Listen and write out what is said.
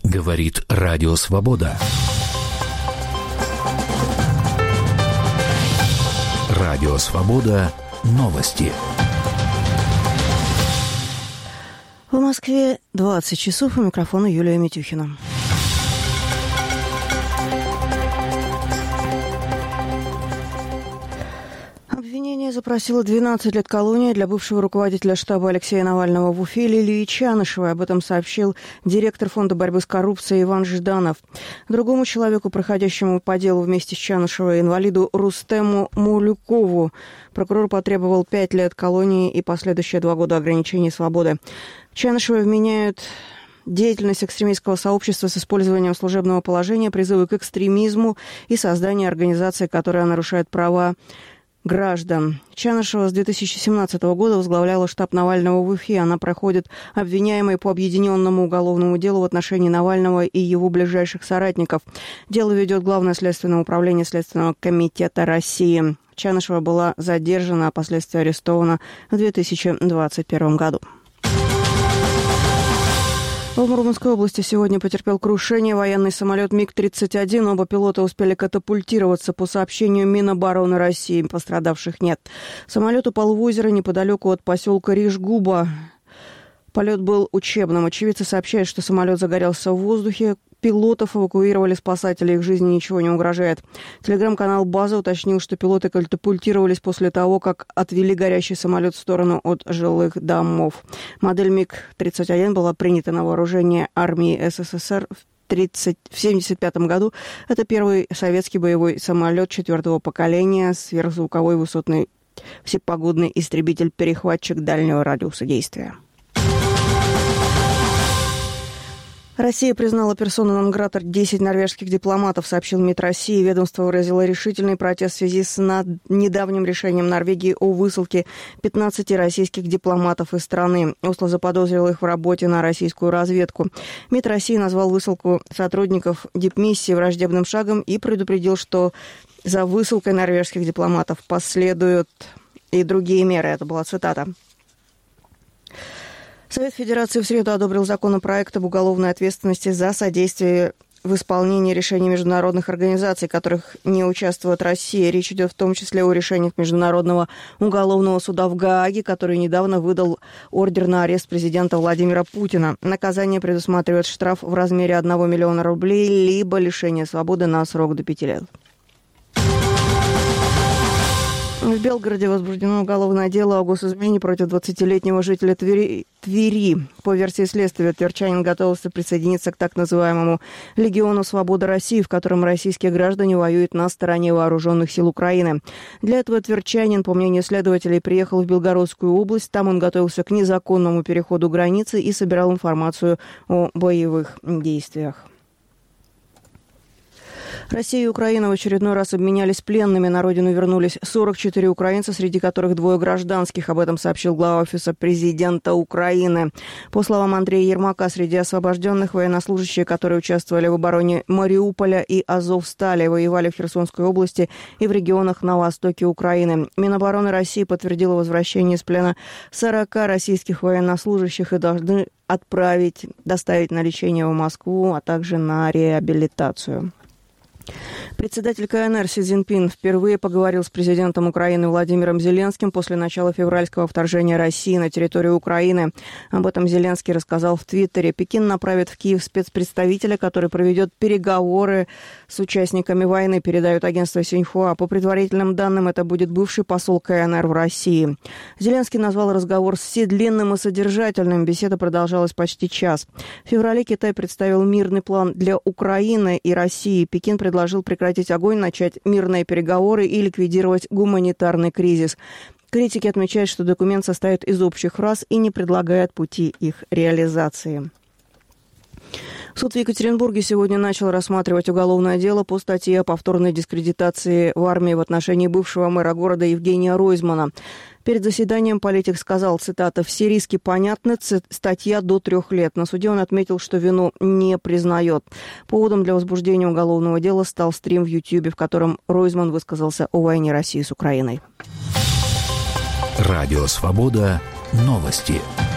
Говорит Радио Свобода. Радио Свобода. Новости. В Москве 20 часов. У микрофона Юлия Митюхина. Обвинение запросило 12 лет колонии для бывшего руководителя штаба Алексея Навального в Уфе Лилии Чанышевой. Об этом сообщил директор Фонда борьбы с коррупцией Иван Жданов. Другому человеку, проходящему по делу вместе с Чанышевой, инвалиду Рустему Мулюкову, прокурор потребовал 5 лет колонии и последующие 2 года ограничения свободы. Чанышевой вменяют деятельность экстремистского сообщества с использованием служебного положения, призывы к экстремизму и создание организации, которая нарушает права граждан. Чанышева с 2017 года возглавляла штаб Навального в Уфе. Она проходит обвиняемой по объединенному уголовному делу в отношении Навального и его ближайших соратников. Дело ведет Главное следственное управление Следственного комитета России. Чанышева была задержана, а впоследствии арестована в 2021 году. В Мурманской области сегодня потерпел крушение военный самолет МиГ-31. Оба пилота успели катапультироваться. По сообщению Минобороны России, пострадавших нет. Самолет упал в озеро неподалеку от поселка Рижгуба. Полет был учебным. Очевидцы сообщают, что самолет загорелся в воздухе. Пилотов эвакуировали спасатели, их жизни ничего не угрожает. Телеграм-канал «База» уточнил, что пилоты катапультировались после того, как отвели горящий самолет в сторону от жилых домов. Модель МиГ-31 была принята на вооружение армии СССР в 1975 году. Это первый советский боевой самолет 4-го поколения, сверхзвуковой высотный всепогодный истребитель-перехватчик дальнего радиуса действия. Россия признала персону нон-грата 10 норвежских дипломатов, сообщил МИД России. Ведомство выразило решительный протест в связи с недавним решением Норвегии о высылке 15 российских дипломатов из страны. Осло заподозрил их в работе на российскую разведку. МИД России назвал высылку сотрудников дипмиссии враждебным шагом и предупредил, что за высылкой норвежских дипломатов последуют и другие меры. Это была цитата. Совет Федерации в среду одобрил законопроект об уголовной ответственности за содействие в исполнении решений международных организаций, в которых не участвует Россия. Речь идет в том числе о решениях Международного уголовного суда в Гааге, который недавно выдал ордер на арест президента Владимира Путина. Наказание предусматривает штраф в размере 1 миллиона рублей, либо лишение свободы на срок до 5 лет. В Белгороде возбуждено уголовное дело о госизмене против 20-летнего жителя Твери. По версии следствия, тверчанин готовился присоединиться к так называемому «Легиону Свободы России», в котором российские граждане воюют на стороне вооруженных сил Украины. Для этого тверчанин, по мнению следователей, приехал в Белгородскую область. Там он готовился к незаконному переходу границы и собирал информацию о боевых действиях. Россия и Украина в очередной раз обменялись пленными. На родину вернулись 44 украинца, среди которых 2 гражданских. Об этом сообщил глава Офиса президента Украины. По словам Андрея Ермака, среди освобожденных военнослужащие, которые участвовали в обороне Мариуполя и Азовстали, воевали в Херсонской области и в регионах на востоке Украины. Минобороны России подтвердила возвращение из плена 40 российских военнослужащих и должны доставить на лечение в Москву, а также на реабилитацию. Председатель КНР Си Цзиньпин впервые поговорил с президентом Украины Владимиром Зеленским после начала февральского вторжения России на территорию Украины. Об этом Зеленский рассказал в Твиттере. Пекин направит в Киев спецпредставителя, который проведет переговоры с участниками войны, передает агентство Синьхуа. По предварительным данным, это будет бывший посол КНР в России. Зеленский назвал разговор с Си длинным и содержательным. Беседа продолжалась почти час. В феврале Китай представил мирный план для Украины и России. Пекин предложил прекратить огонь, начать мирные переговоры и ликвидировать гуманитарный кризис. Критики отмечают, что документ состоит из общих фраз и не предлагает пути их реализации. Суд в Екатеринбурге сегодня начал рассматривать уголовное дело по статье о повторной дискредитации в армии в отношении бывшего мэра города Евгения Ройзмана. Перед заседанием политик сказал, цитата, «Все риски понятны, статья до 3 лет». На суде он отметил, что вину не признает. Поводом для возбуждения уголовного дела стал стрим в Ютьюбе, в котором Ройзман высказался о войне России с Украиной. Радио «Свобода». Новости.